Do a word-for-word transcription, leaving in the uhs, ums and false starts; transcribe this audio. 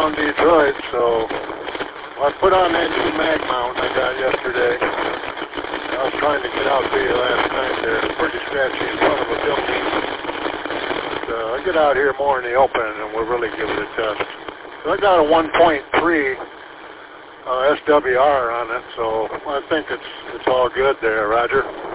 around Detroit, so I put on that new mag mount I got yesterday. I was trying to get out to you last night. They're pretty scratchy in front of a building. But, uh, I get out here more in the open and we'll really give it a test. So I got a one point three uh, S W R on it, so I think it's it's all good there, Roger.